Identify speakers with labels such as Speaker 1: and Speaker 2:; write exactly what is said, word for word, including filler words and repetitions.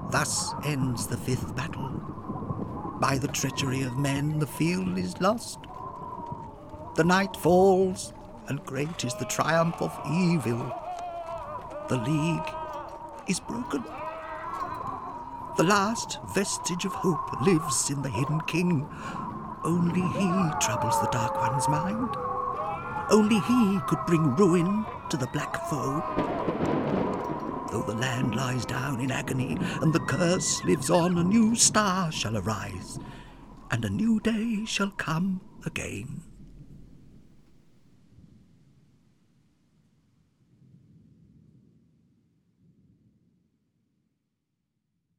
Speaker 1: Thus ends the fifth battle. By the treachery of men the field is lost. The night falls, and great is the triumph of evil. The league is broken. The last vestige of hope lives in the hidden king. Only he troubles the Dark One's mind. Only he could bring ruin to the black foe. Though the land lies down in agony and the curse lives on, a new star shall arise, and a new day shall come again.